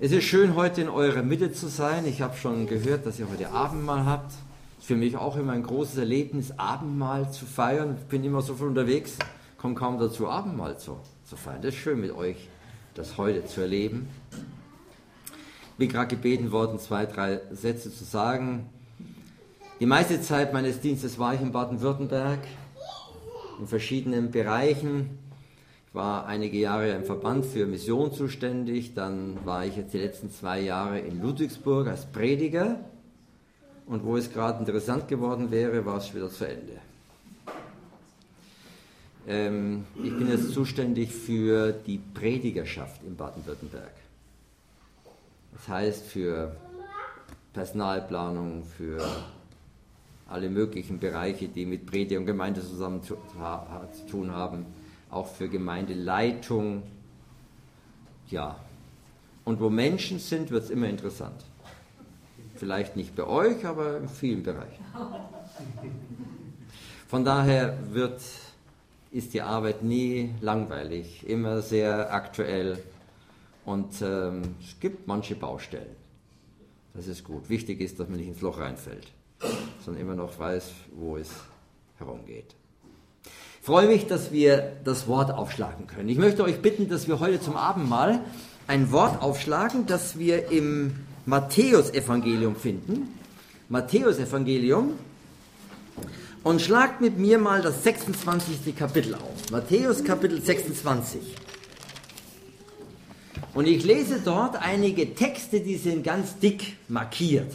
Es ist schön, heute in eurer Mitte zu sein. Ich habe schon gehört, dass ihr heute Abendmahl habt. Es ist für mich auch immer ein großes Erlebnis, Abendmahl zu feiern. Ich bin immer so viel unterwegs, komme kaum dazu, Abendmahl zu feiern. Das ist schön mit euch, das heute zu erleben. Ich bin gerade gebeten worden, 2, 3 Sätze zu sagen. Die meiste Zeit meines Dienstes war ich in Baden-Württemberg, in verschiedenen Bereichen. Ich war einige Jahre im Verband für Mission zuständig, dann war ich jetzt die letzten 2 Jahre in Ludwigsburg als Prediger und wo es gerade interessant geworden wäre, war es schon wieder zu Ende. Ich bin jetzt zuständig für die Predigerschaft in Baden-Württemberg. Das heißt für Personalplanung, für alle möglichen Bereiche, die mit Prediger und Gemeinde zusammen zu tun haben. Auch für Gemeindeleitung, ja. Und wo Menschen sind, wird es immer interessant. Vielleicht nicht bei euch, aber in vielen Bereichen. Von daher ist die Arbeit nie langweilig, immer sehr aktuell und es gibt manche Baustellen. Das ist gut. Wichtig ist, dass man nicht ins Loch reinfällt, sondern immer noch weiß, wo es herumgeht. Ich freue mich, dass wir das Wort aufschlagen können. Ich möchte euch bitten, dass wir heute zum Abendmahl ein Wort aufschlagen, das wir im Matthäusevangelium finden. Matthäusevangelium. Und schlagt mit mir mal das 26. Kapitel auf. Matthäus Kapitel 26. Und ich lese dort einige Texte, die sind ganz dick markiert.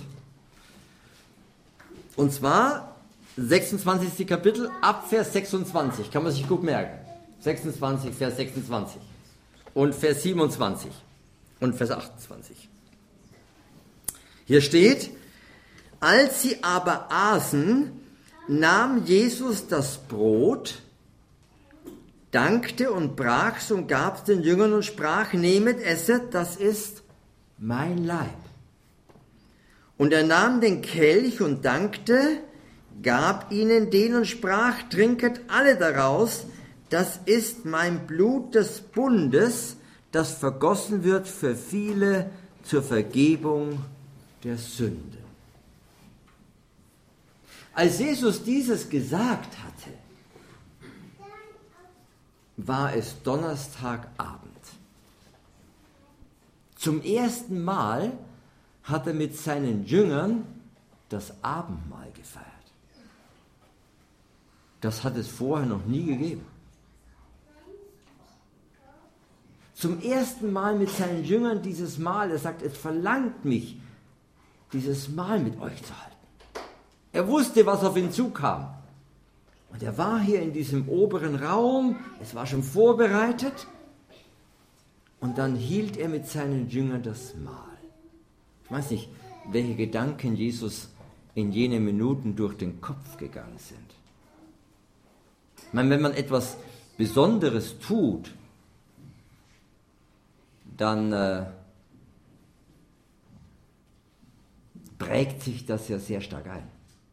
Und zwar 26. Kapitel, ab Vers 26, kann man sich gut merken. 26, Vers 26 und Vers 27 und Vers 28. Hier steht, als sie aber aßen, nahm Jesus das Brot, dankte und brach's und gab's den Jüngern und sprach, nehmet, esset, das ist mein Leib. Und er nahm den Kelch und dankte, gab ihnen den und sprach, trinket alle daraus, das ist mein Blut des Bundes, das vergossen wird für viele zur Vergebung der Sünden. Als Jesus dieses gesagt hatte, war es Donnerstagabend. Zum ersten Mal hat er mit seinen Jüngern das Abendmahl gefeiert. Das hat es vorher noch nie gegeben. Zum ersten Mal mit seinen Jüngern dieses Mahl. Er sagt, es verlangt mich, dieses Mahl mit euch zu halten. Er wusste, was auf ihn zukam. Und er war hier in diesem oberen Raum, es war schon vorbereitet. Und dann hielt er mit seinen Jüngern das Mahl. Ich weiß nicht, welche Gedanken Jesus in jenen Minuten durch den Kopf gegangen sind. Ich meine, wenn man etwas Besonderes tut, dann prägt sich das ja sehr stark ein.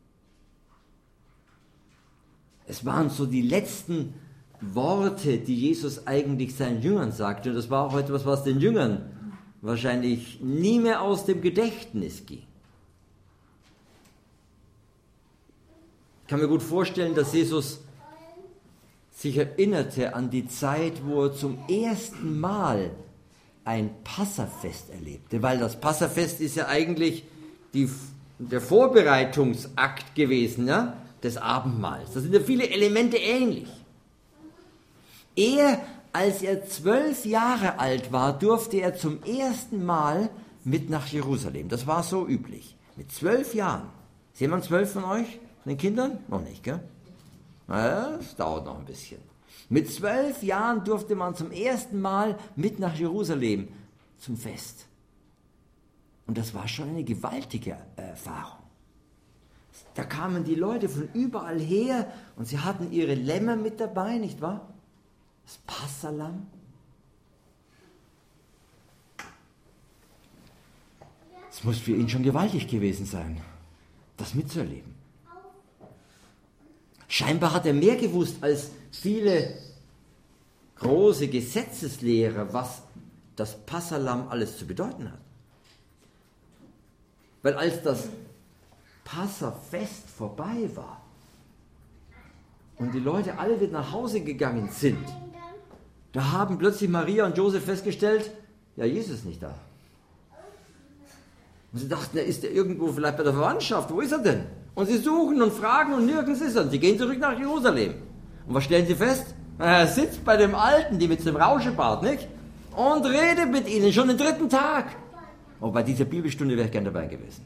Es waren so die letzten Worte, die Jesus eigentlich seinen Jüngern sagte. Und das war auch etwas, was den Jüngern wahrscheinlich nie mehr aus dem Gedächtnis ging. Ich kann mir gut vorstellen, dass Jesus sich erinnerte an die Zeit, wo er zum ersten Mal ein Passafest erlebte, weil das Passafest ist ja eigentlich der Vorbereitungsakt gewesen, ja, des Abendmahls. Da sind ja viele Elemente ähnlich. Als er 12 Jahre alt war, durfte er zum ersten Mal mit nach Jerusalem. Das war so üblich. Mit 12 Jahren. Ist jemand 12 von euch? Von den Kindern? Noch nicht, gell? Naja, das dauert noch ein bisschen. Mit 12 Jahren durfte man zum ersten Mal mit nach Jerusalem zum Fest. Und das war schon eine gewaltige Erfahrung. Da kamen die Leute von überall her und sie hatten ihre Lämmer mit dabei, nicht wahr? Das Passahlamm. Es muss für ihn schon gewaltig gewesen sein, das mitzuerleben. Scheinbar hat er mehr gewusst als viele große Gesetzeslehrer, was das Passalamm alles zu bedeuten hat. Weil als das Passafest vorbei war und die Leute alle wieder nach Hause gegangen sind, da haben plötzlich Maria und Josef festgestellt, ja, Jesus ist nicht da. Und sie dachten, ist er irgendwo vielleicht bei der Verwandtschaft, wo ist er denn? Und sie suchen und fragen und nirgends ist er. Und sie gehen zurück nach Jerusalem. Und was stellen sie fest? Er sitzt bei dem Alten, die mit dem Rauschebart, nicht? Und redet mit ihnen schon den 3. Tag. Oh, bei dieser Bibelstunde wäre ich gern dabei gewesen.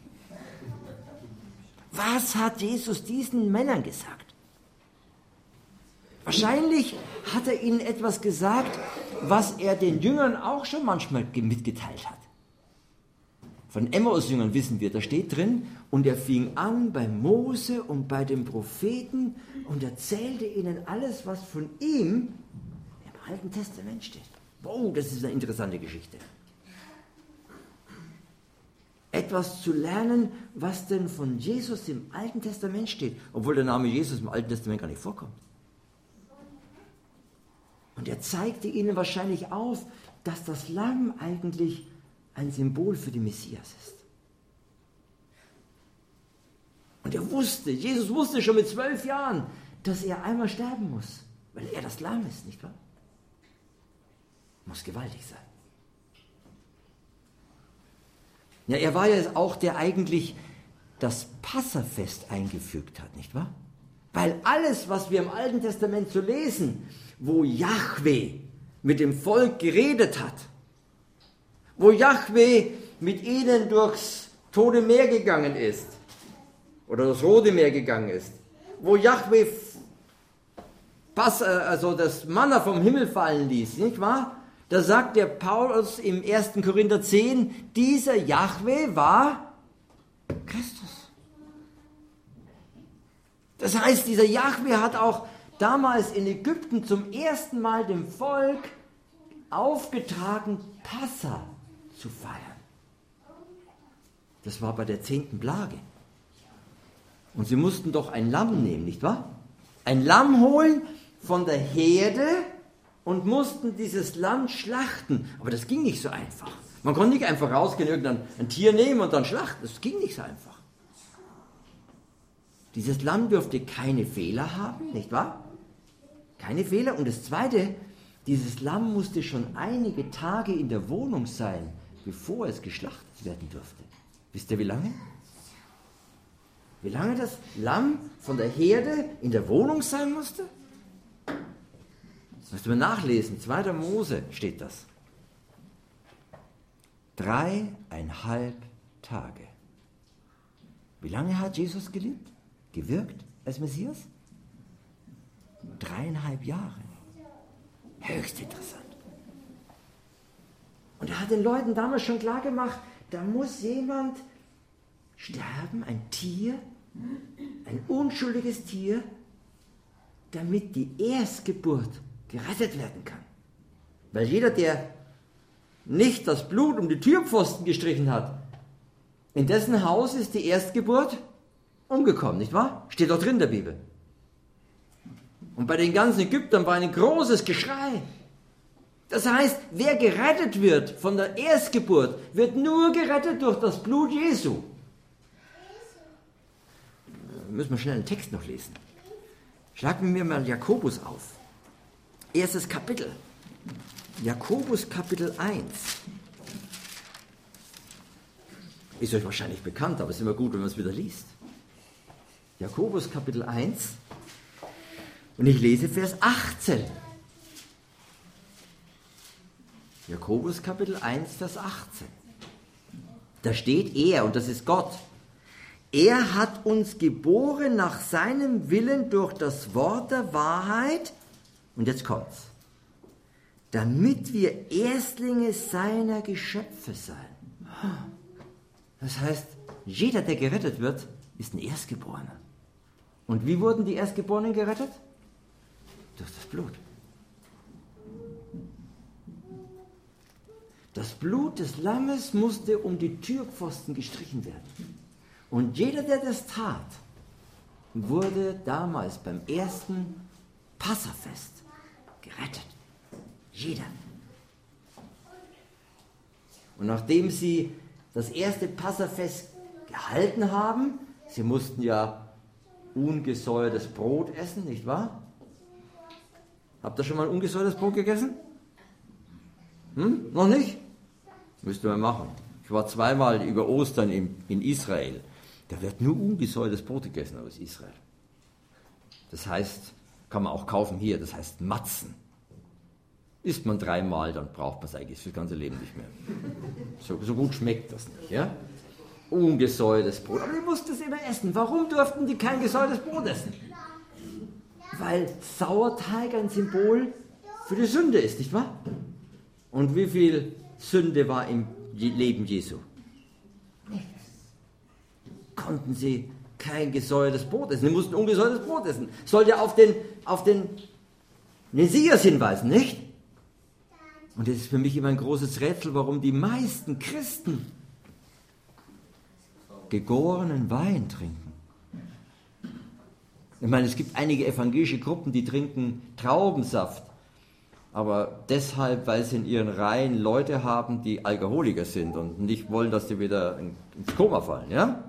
Was hat Jesus diesen Männern gesagt? Wahrscheinlich hat er ihnen etwas gesagt, was er den Jüngern auch schon manchmal mitgeteilt hat. Von Emmaus-Jüngern wissen wir, da steht drin, und er fing an bei Mose und bei den Propheten und erzählte ihnen alles, was von ihm im Alten Testament steht. Wow, das ist eine interessante Geschichte. Etwas zu lernen, was denn von Jesus im Alten Testament steht, obwohl der Name Jesus im Alten Testament gar nicht vorkommt. Und er zeigte ihnen wahrscheinlich auf, dass das Lamm eigentlich ein Symbol für den Messias ist. Und Jesus wusste schon mit 12 Jahren, dass er einmal sterben muss, weil er das Lamm ist, nicht wahr? Muss gewaltig sein. Ja, er war ja auch der eigentlich das Passafest eingefügt hat, nicht wahr? Weil alles, was wir im Alten Testament so lesen, wo Jahwe mit dem Volk geredet hat, wo Jahwe mit ihnen durchs Tote Meer gegangen ist oder das Rote Meer gegangen ist, wo Jahwe das Manna vom Himmel fallen ließ, nicht wahr? Da sagt der Paulus im 1. Korinther 10, dieser Jahwe war Christus. Das heißt, dieser Jahwe hat auch damals in Ägypten zum ersten Mal dem Volk aufgetragen, Passa zu feiern. Das war bei der 10. Plage. Und sie mussten doch ein Lamm nehmen, nicht wahr? Ein Lamm holen von der Herde und mussten dieses Lamm schlachten. Aber das ging nicht so einfach. Man konnte nicht einfach rausgehen, irgendein Tier nehmen und dann schlachten. Das ging nicht so einfach. Dieses Lamm dürfte keine Fehler haben, nicht wahr? Keine Fehler. Und das Zweite, dieses Lamm musste schon einige Tage in der Wohnung sein, bevor es geschlachtet werden durfte. Wisst ihr, wie lange? Wie lange das Lamm von der Herde in der Wohnung sein musste? Das müsst ihr mal nachlesen. 2. Mose steht das. 3,5 Tage. Wie lange hat Jesus gelebt? Gewirkt als Messias? 3,5 Jahre. Höchst interessant. Und er hat den Leuten damals schon klar gemacht, da muss jemand sterben, ein Tier, ein unschuldiges Tier, damit die Erstgeburt gerettet werden kann. Weil jeder, der nicht das Blut um die Türpfosten gestrichen hat, in dessen Haus ist die Erstgeburt umgekommen, nicht wahr? Steht doch drin in der Bibel. Und bei den ganzen Ägyptern war ein großes Geschrei. Das heißt, wer gerettet wird von der Erstgeburt, wird nur gerettet durch das Blut Jesu. Müssen wir schnell einen Text noch lesen. Schlag mir mal Jakobus auf. 1. Kapitel. Jakobus Kapitel 1. Ist euch wahrscheinlich bekannt, aber es ist immer gut, wenn man es wieder liest. Jakobus Kapitel 1. Und ich lese Vers 18. Jakobus Kapitel 1, Vers 18. Da steht er, und das ist Gott. Er hat uns geboren nach seinem Willen durch das Wort der Wahrheit. Und jetzt kommt's. Damit wir Erstlinge seiner Geschöpfe seien. Das heißt, jeder, der gerettet wird, ist ein Erstgeborener. Und wie wurden die Erstgeborenen gerettet? Durch das Blut. Das Blut des Lammes musste um die Türpfosten gestrichen werden. Und jeder, der das tat, wurde damals beim ersten Passafest gerettet. Jeder. Und nachdem sie das erste Passafest gehalten haben, sie mussten ja ungesäuertes Brot essen, nicht wahr? Habt ihr schon mal ungesäuertes Brot gegessen? Noch nicht? Müsst ihr mal machen. Ich war zweimal über Ostern in Israel. Da wird nur ungesäuertes Brot gegessen aus Israel. Das heißt, kann man auch kaufen hier, das heißt Matzen. Isst man 3-mal, dann braucht man es eigentlich für das ganze Leben nicht mehr. So gut schmeckt das nicht, ja? Ungesäuertes Brot. Aber die mussten es immer essen. Warum durften die kein gesäuertes Brot essen? Weil Sauerteig ein Symbol für die Sünde ist, nicht wahr? Und wie viel Sünde war im Leben Jesu? Konnten sie kein gesäuertes Brot essen. Sie mussten ungesäuertes Brot essen. Sollte auf den Messias hinweisen, nicht? Und das ist für mich immer ein großes Rätsel, warum die meisten Christen gegorenen Wein trinken. Ich meine, es gibt einige evangelische Gruppen, die trinken Traubensaft, aber deshalb, weil sie in ihren Reihen Leute haben, die Alkoholiker sind und nicht wollen, dass sie wieder ins Koma fallen, ja?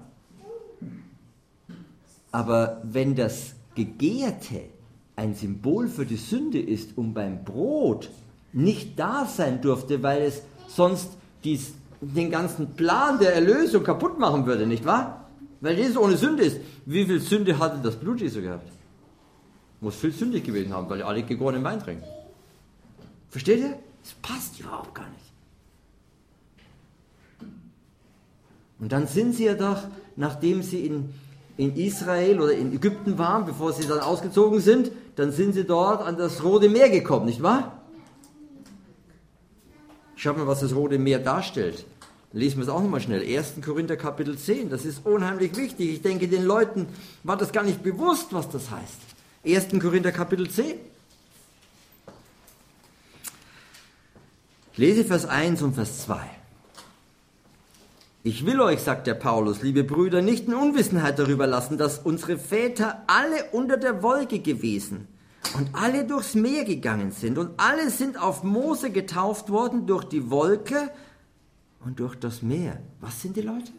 Aber wenn das Gegärte ein Symbol für die Sünde ist und beim Brot nicht da sein durfte, weil es sonst den ganzen Plan der Erlösung kaputt machen würde, nicht wahr? Weil Jesus ohne Sünde ist. Wie viel Sünde hatte das Blut Jesu gehabt? Muss viel sündig gewesen haben, weil alle gegorenen Wein trinken. Versteht ihr? Das passt überhaupt gar nicht. Und dann sind sie ja doch, nachdem sie in Israel oder in Ägypten waren, bevor sie dann ausgezogen sind, dann sind sie dort an das Rote Meer gekommen, nicht wahr? Schaut mal, was das Rote Meer darstellt. Lesen wir es auch nochmal schnell. 1. Korinther Kapitel 10, das ist unheimlich wichtig. Ich denke, den Leuten war das gar nicht bewusst, was das heißt. 1. Korinther Kapitel 10. Ich lese Vers 1 und Vers 2. Ich will euch, sagt der Paulus, liebe Brüder, nicht in Unwissenheit darüber lassen, dass unsere Väter alle unter der Wolke gewesen und alle durchs Meer gegangen sind und alle sind auf Mose getauft worden durch die Wolke und durch das Meer. Was sind die Leute?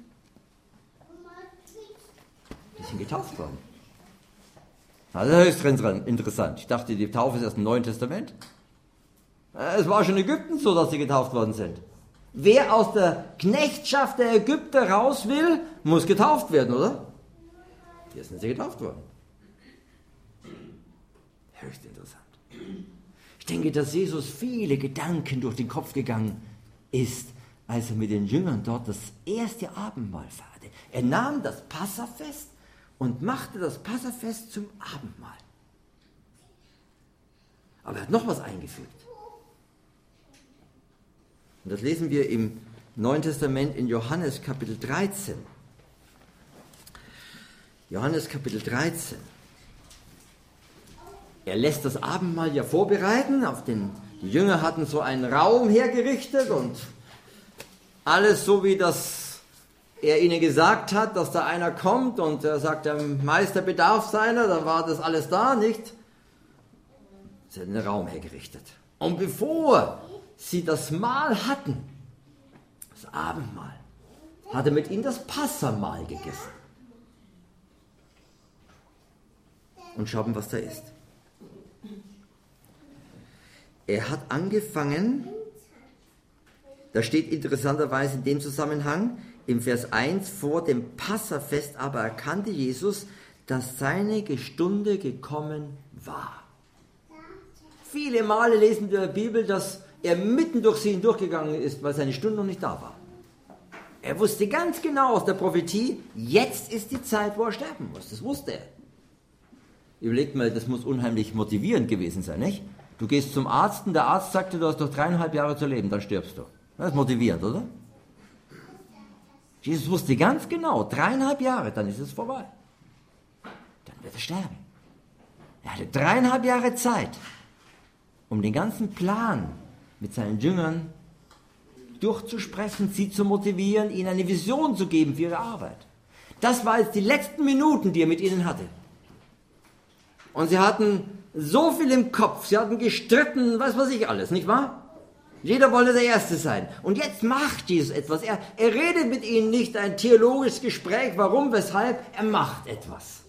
Die sind getauft worden. Also das ist interessant. Ich dachte, die Taufe ist erst im Neuen Testament. Es war schon in Ägypten so, dass sie getauft worden sind. Wer aus der Knechtschaft der Ägypter raus will, muss getauft werden, oder? Hier sind sie getauft worden. Höchst interessant. Ich denke, dass Jesus viele Gedanken durch den Kopf gegangen ist, als er mit den Jüngern dort das erste Abendmahl feierte. Er nahm das Passafest und machte das Passafest zum Abendmahl. Aber er hat noch was eingefügt. Und das lesen wir im Neuen Testament in Johannes Kapitel 13. Johannes Kapitel 13. Er lässt das Abendmahl ja vorbereiten. Die Jünger hatten so einen Raum hergerichtet und alles so, wie das er ihnen gesagt hat, dass da einer kommt und er sagt, der Meister bedarf seiner, dann war das alles da, nicht? Sie hatten einen Raum hergerichtet. Und bevor sie das Mahl hatten, das Abendmahl, hat er mit ihnen das Passamahl gegessen. Und schauen, was da ist. Er hat angefangen, da steht interessanterweise in dem Zusammenhang, im Vers 1, vor dem Passafest aber erkannte Jesus, dass seine Stunde gekommen war. Viele Male lesen wir in der Bibel, dass er mitten durch sie hindurchgegangen ist, weil seine Stunde noch nicht da war. Er wusste ganz genau aus der Prophetie, jetzt ist die Zeit, wo er sterben muss. Das wusste er. Überlegt mal, das muss unheimlich motivierend gewesen sein, nicht? Du gehst zum Arzt und der Arzt sagt dir, du hast noch 3,5 Jahre zu leben, dann stirbst du. Das ist motivierend, oder? Jesus wusste ganz genau, 3,5 Jahre, dann ist es vorbei. Dann wird er sterben. Er hatte 3,5 Jahre Zeit, um den ganzen Plan mit seinen Jüngern durchzusprechen, sie zu motivieren, ihnen eine Vision zu geben für ihre Arbeit. Das war jetzt die letzten Minuten, die er mit ihnen hatte. Und sie hatten so viel im Kopf, sie hatten gestritten, was weiß ich alles, nicht wahr? Jeder wollte der Erste sein. Und jetzt macht Jesus etwas. Er redet mit ihnen nicht ein theologisches Gespräch, warum, weshalb. Er macht etwas.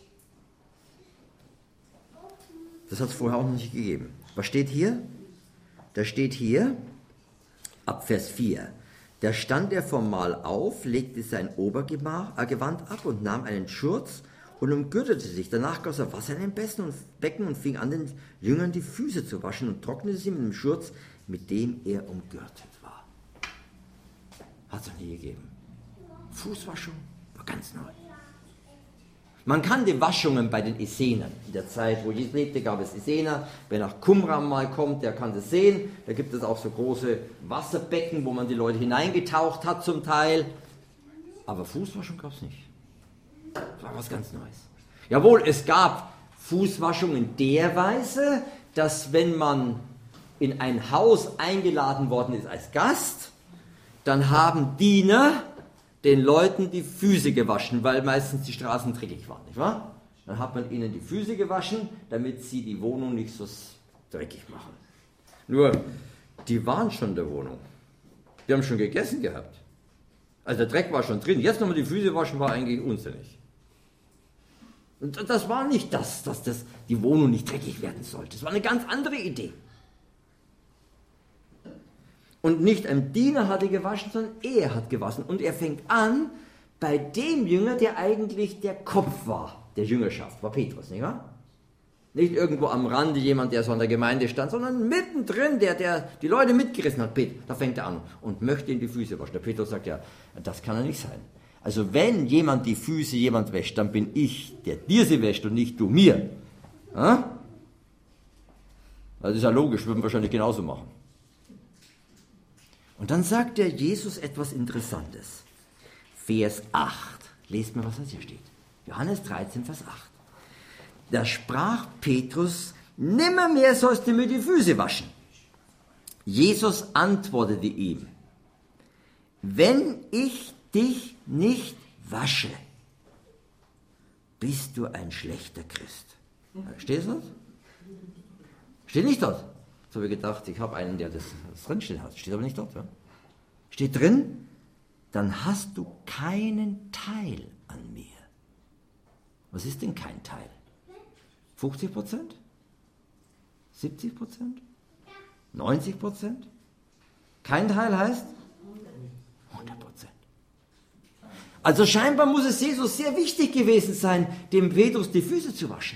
Das hat es vorher auch noch nicht gegeben. Was steht hier? Da steht hier, ab Vers 4, da stand er vom Mahl auf, legte sein Obergewand ab und nahm einen Schurz und umgürtete sich. Danach goss er Wasser in den Becken und fing an, den Jüngern die Füße zu waschen und trocknete sie mit dem Schurz, mit dem er umgürtet war. Hat es noch nie gegeben. Fußwaschung war ganz neu. Man kannte Waschungen bei den Essenern. In der Zeit, wo Jesus lebte, gab es Essener. Wer nach Qumran mal kommt, der kann das sehen. Da gibt es auch so große Wasserbecken, wo man die Leute hineingetaucht hat zum Teil. Aber Fußwaschung gab es nicht. Das war was ganz Neues. Jawohl, es gab Fußwaschung in der Weise, dass wenn man in ein Haus eingeladen worden ist als Gast, dann haben Diener den Leuten die Füße gewaschen, weil meistens die Straßen dreckig waren, nicht wahr? Dann hat man ihnen die Füße gewaschen, damit sie die Wohnung nicht so dreckig machen. Nur, die waren schon in der Wohnung. Die haben schon gegessen gehabt. Also der Dreck war schon drin. Jetzt nochmal die Füße waschen war eigentlich unsinnig. Und das war nicht dass die Wohnung nicht dreckig werden sollte. Das war eine ganz andere Idee. Und nicht ein Diener hatte gewaschen, sondern er hat gewaschen. Und er fängt an bei dem Jünger, der eigentlich der Kopf war, der Jüngerschaft, war Petrus, nicht wahr? Nicht irgendwo am Rande jemand, der so an der Gemeinde stand, sondern mittendrin, der die Leute mitgerissen hat. Da fängt er an und möchte ihm die Füße waschen. Der Petrus sagt, ja, das kann ja nicht sein. Also wenn jemand die Füße jemand wäscht, dann bin ich, der dir sie wäscht und nicht du mir. Ja? Das ist ja logisch, würden wir wahrscheinlich genauso machen. Und dann sagt der Jesus etwas Interessantes. Vers 8. Lest mir, was das hier steht. Johannes 13, Vers 8. Da sprach Petrus, nimmermehr sollst du mir die Füße waschen. Jesus antwortete ihm, wenn ich dich nicht wasche, bist du ein schlechter Christ. Steht das? Steht nicht dort. Jetzt habe ich gedacht, ich habe einen, der das drinstehen hat. Steht aber nicht dort. Ja? Steht drin, dann hast du keinen Teil an mir. Was ist denn kein Teil? 50%? 70%? 90%? Kein Teil heißt 100%. Also scheinbar muss es Jesus sehr wichtig gewesen sein, dem Petrus die Füße zu waschen.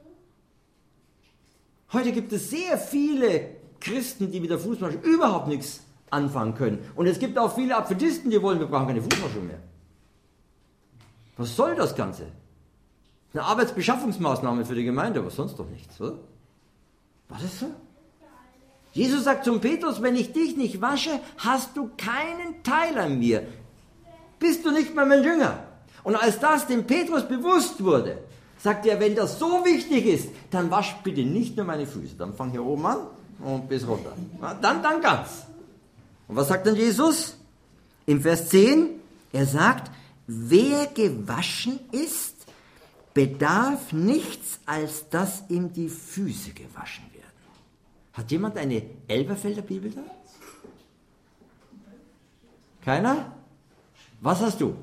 Heute gibt es sehr viele Christen, die mit der Fußwaschung überhaupt nichts anfangen können. Und es gibt auch viele Adventisten, die wollen, wir brauchen keine Fußwaschung mehr. Was soll das Ganze? Eine Arbeitsbeschaffungsmaßnahme für die Gemeinde, was sonst doch nichts, oder? War das so? Jesus sagt zum Petrus, wenn ich dich nicht wasche, hast du keinen Teil an mir. Bist du nicht mehr mein Jünger? Und als das dem Petrus bewusst wurde, sagt er, wenn das so wichtig ist, dann wasch bitte nicht nur meine Füße. Dann fang hier oben an und bis runter. Dann ganz. Und was sagt dann Jesus? Im Vers 10, er sagt, wer gewaschen ist, bedarf nichts, als dass ihm die Füße gewaschen werden. Hat jemand eine Elberfelder Bibel da? Keiner? Was hast du?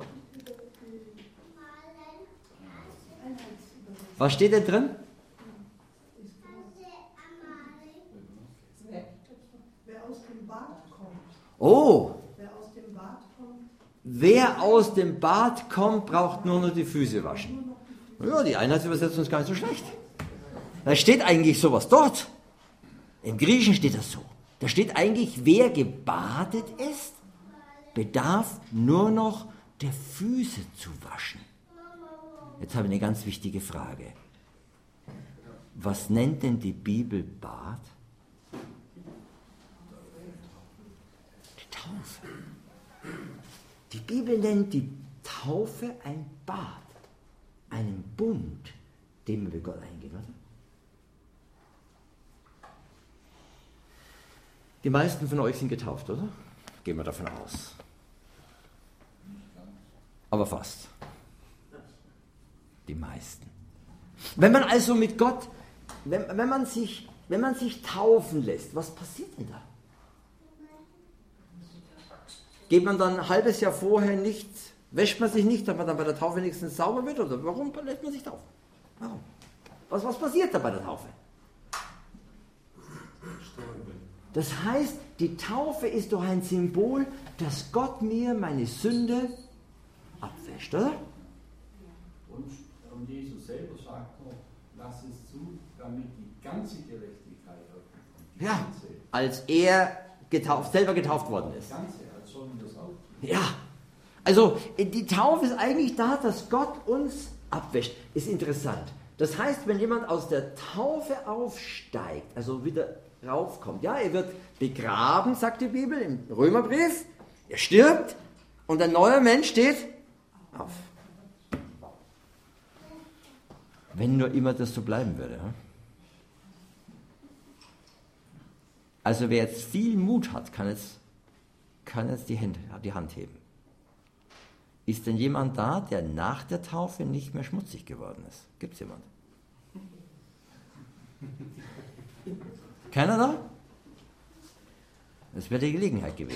Was steht denn drin? Wer aus dem Bad kommt. Oh! Wer aus dem Bad kommt. Wer aus dem Bad kommt, braucht nur noch die Füße waschen. Ja, die Einheitsübersetzung ist gar nicht so schlecht. Da steht eigentlich sowas dort. Im Griechischen steht das so. Da steht eigentlich, wer gebadet ist, bedarf nur noch der Füße zu waschen. Jetzt habe ich eine ganz wichtige Frage. Was nennt denn die Bibel Bad? Die Taufe. Die Bibel nennt die Taufe ein Bad, einen Bund, den wir mit Gott eingehen, oder? Die meisten von euch sind getauft, oder? Gehen wir davon aus. Aber fast. Die meisten. Wenn man also mit Gott, wenn man sich taufen lässt, was passiert denn da? Geht man dann ein halbes Jahr vorher nicht, wäscht man sich nicht, damit man dann bei der Taufe wenigstens sauber wird? Oder warum lässt man sich taufen? Warum? Was passiert da bei der Taufe? Das heißt, die Taufe ist doch ein Symbol, dass Gott mir meine Sünde abwäscht, oder? Und Jesus selber sagt noch, lass es zu, damit die ganze Gerechtigkeit aufkommt. Ja, als er selber getauft worden ist. Die ganze, als sollen wir das auch tun. Ja, also die Taufe ist eigentlich da, dass Gott uns abwäscht. Ist interessant. Das heißt, wenn jemand aus der Taufe aufsteigt, also wieder raufkommt, ja, er wird begraben, sagt die Bibel im Römerbrief, er stirbt und ein neuer Mensch steht auf. Wenn nur immer das so bleiben würde. Ja? Also wer jetzt viel Mut hat, kann jetzt die Hand heben. Ist denn jemand da, der nach der Taufe nicht mehr schmutzig geworden ist? Gibt es jemand? Keiner da? Das wäre die Gelegenheit gewesen.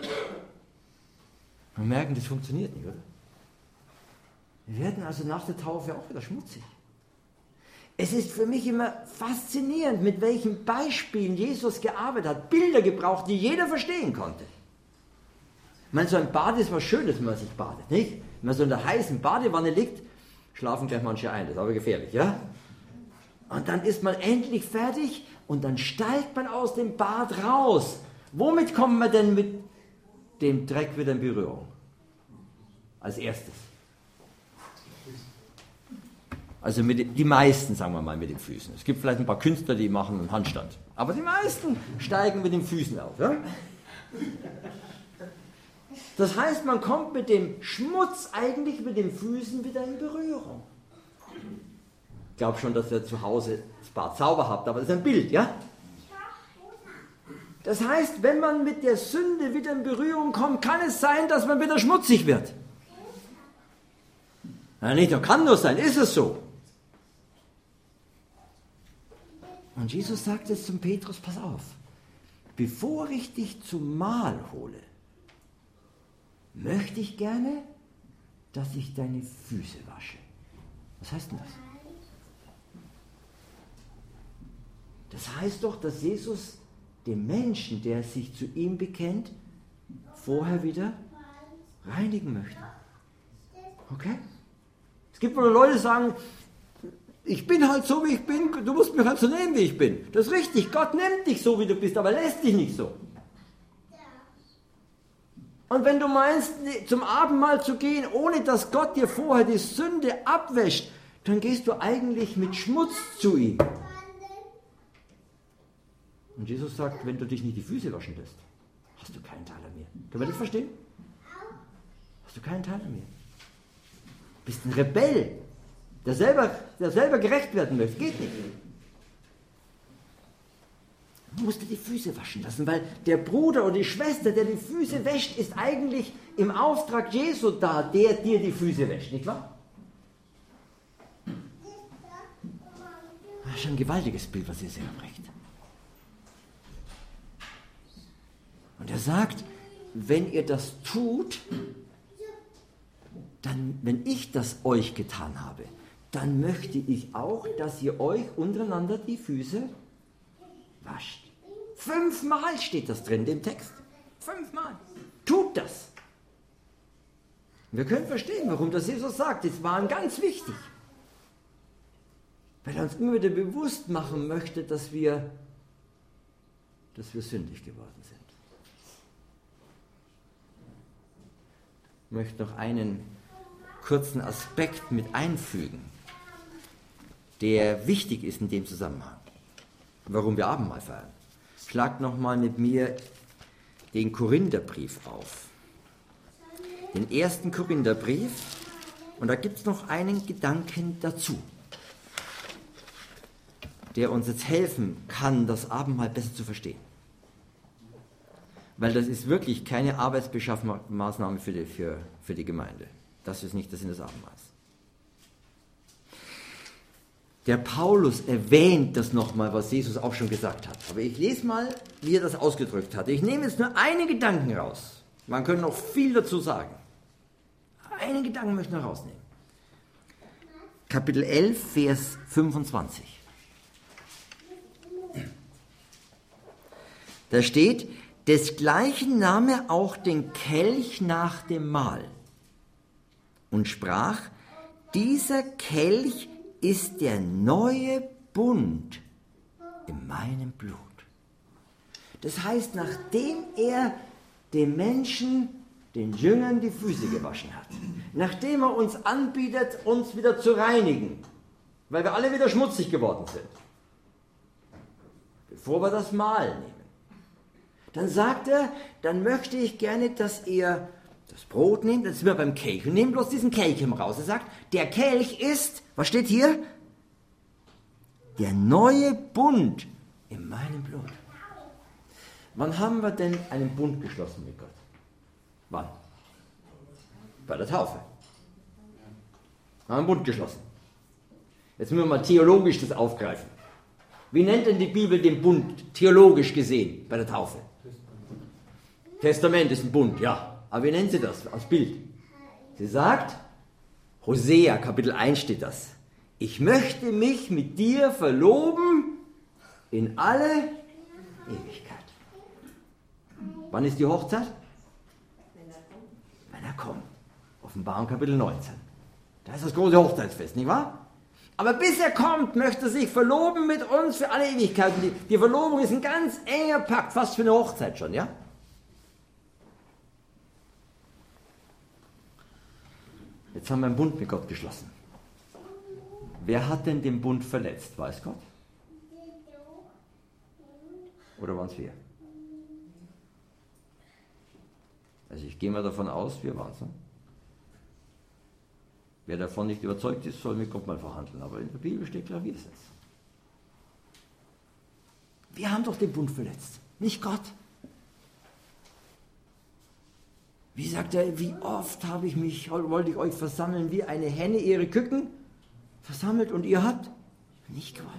Wir merken, das funktioniert nicht, oder? Wir werden also nach der Taufe auch wieder schmutzig. Es ist für mich immer faszinierend, mit welchen Beispielen Jesus gearbeitet hat. Bilder gebraucht, die jeder verstehen konnte. Ich meine, so ein Bad ist was Schönes, wenn man sich badet, nicht? Wenn man so in der heißen Badewanne liegt, schlafen gleich manche ein, das ist aber gefährlich, ja? Und dann ist man endlich fertig und dann steigt man aus dem Bad raus. Womit kommt man denn mit dem Dreck wieder in Berührung? Als erstes. Also die meisten, sagen wir mal, mit den Füßen. Es gibt vielleicht ein paar Künstler, die machen einen Handstand. Aber die meisten steigen mit den Füßen auf. Ja? Das heißt, man kommt mit dem Schmutz eigentlich mit den Füßen wieder in Berührung. Ich glaube schon, dass ihr zu Hause das Bad sauber habt, aber das ist ein Bild, ja? Das heißt, wenn man mit der Sünde wieder in Berührung kommt, kann es sein, dass man wieder schmutzig wird. Ja, nicht nur kann nur sein, ist es so. Und Jesus sagt es zum Petrus, pass auf, bevor ich dich zum Mahl hole, möchte ich gerne, dass ich deine Füße wasche. Was heißt denn das? Das heißt doch, dass Jesus den Menschen, der sich zu ihm bekennt, vorher wieder reinigen möchte. Okay? Es gibt wohl Leute, die sagen, ich bin halt so, wie ich bin, du musst mich halt so nehmen, wie ich bin. Das ist richtig, Gott nimmt dich so, wie du bist, aber lässt dich nicht so. Und wenn du meinst, zum Abendmahl zu gehen, ohne dass Gott dir vorher die Sünde abwäscht, dann gehst du eigentlich mit Schmutz zu ihm. Und Jesus sagt, wenn du dich nicht die Füße waschen lässt, hast du keinen Teil an mir. Können wir das verstehen? Hast du keinen Teil an mir. Du bist ein Rebell, der selber gerecht werden möchte. Geht nicht. Du musst dir die Füße waschen lassen, weil der Bruder oder die Schwester, der die Füße wäscht, ist eigentlich im Auftrag Jesu da, der dir die Füße wäscht, nicht wahr? Das ist schon ein gewaltiges Bild, was ihr sehr bringt. Und er sagt, wenn ihr das tut, dann, wenn ich das euch getan habe, dann möchte ich auch, dass ihr euch untereinander die Füße wascht. 5-mal steht das drin, im Text. 5-mal. Tut das. Wir können verstehen, warum das Jesus sagt. Das war ihm ganz wichtig. Weil er uns immer wieder bewusst machen möchte, dass wir sündig geworden sind. Ich möchte noch einen kurzen Aspekt mit einfügen, der wichtig ist in dem Zusammenhang, warum wir Abendmahl feiern. Schlagt nochmal mit mir den Korintherbrief auf. Den 1. Korintherbrief. Und da gibt es noch einen Gedanken dazu, der uns jetzt helfen kann, das Abendmahl besser zu verstehen. Weil das ist wirklich keine Arbeitsbeschaffungsmaßnahme für die Gemeinde. Das ist nicht der Sinn des Abendmahls. Der Paulus erwähnt das nochmal, was Jesus auch schon gesagt hat. Aber ich lese mal, wie er das ausgedrückt hat. Ich nehme jetzt nur einen Gedanken raus. Man könnte noch viel dazu sagen. Einen Gedanken möchte ich noch rausnehmen. Kapitel 11, Vers 25. Da steht, desgleichen nahm er auch den Kelch nach dem Mahl und sprach, dieser Kelch ist der neue Bund in meinem Blut. Das heißt, nachdem er den Menschen, den Jüngern die Füße gewaschen hat, nachdem er uns anbietet, uns wieder zu reinigen, weil wir alle wieder schmutzig geworden sind, bevor wir das Mahl nehmen, dann sagt er, dann möchte ich gerne, dass ihr das Brot nehmt, jetzt sind wir beim Kelch, und nehmt bloß diesen Kelch raus. Er sagt, der Kelch ist, was steht hier? Der neue Bund in meinem Blut. Wann haben wir denn einen Bund geschlossen mit Gott? Wann? Bei der Taufe. Wir haben einen Bund geschlossen. Jetzt müssen wir mal theologisch das aufgreifen. Wie nennt denn die Bibel den Bund theologisch gesehen bei der Taufe? Testament ist ein Bund, ja. Aber wie nennt sie das als Bild? Sie sagt, Hosea, Kapitel 1 steht das. Ich möchte mich mit dir verloben in alle Ewigkeit. Wann ist die Hochzeit? Wenn er kommt. Offenbarung Kapitel 19. Da ist das große Hochzeitsfest, nicht wahr? Aber bis er kommt, möchte er sich verloben mit uns für alle Ewigkeiten. Die Verlobung ist ein ganz enger Pakt, fast für eine Hochzeit schon, ja? Jetzt haben wir einen Bund mit Gott geschlossen. Wer hat denn den Bund verletzt? Weiß Gott? Oder waren es wir? Also ich gehe mal davon aus, wir waren es. Ne? Wer davon nicht überzeugt ist, soll mit Gott mal verhandeln. Aber in der Bibel steht klar, wir sind es. Wir haben doch den Bund verletzt, nicht Gott. Wie sagt er, wie oft wollte ich euch versammeln, wie eine Henne ihre Küken versammelt und ihr habt nicht gewollt.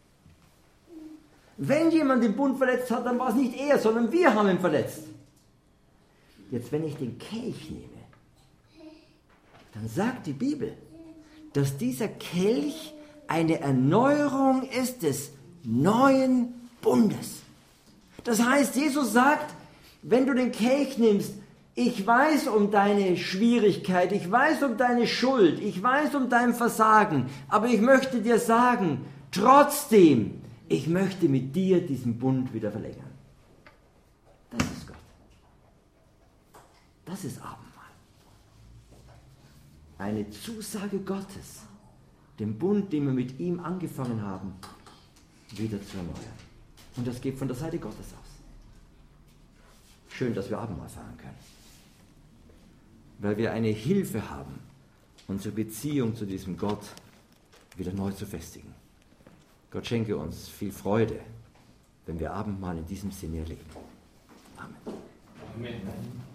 Wenn jemand den Bund verletzt hat, dann war es nicht er, sondern wir haben ihn verletzt. Jetzt, wenn ich den Kelch nehme, dann sagt die Bibel, dass dieser Kelch eine Erneuerung ist des neuen Bundes. Das heißt, Jesus sagt, wenn du den Kelch nimmst, ich weiß um deine Schwierigkeit, ich weiß um deine Schuld, ich weiß um dein Versagen, aber ich möchte dir sagen, trotzdem, ich möchte mit dir diesen Bund wieder verlängern. Das ist Gott. Das ist Abendmahl. Eine Zusage Gottes, den Bund, den wir mit ihm angefangen haben, wieder zu erneuern. Und das geht von der Seite Gottes aus. Schön, dass wir Abendmahl feiern können. Weil wir eine Hilfe haben, unsere Beziehung zu diesem Gott wieder neu zu festigen. Gott schenke uns viel Freude, wenn wir Abendmahl in diesem Sinne erleben. Amen. Amen.